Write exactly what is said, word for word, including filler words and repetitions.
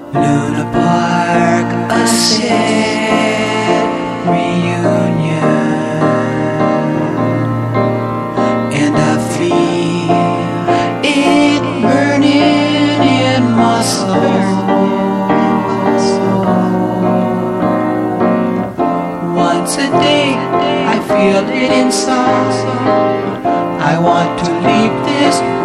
Luna Park, a sad reunion, and I feel it burning in my soul. Once a day, I feel it inside. I want to leave this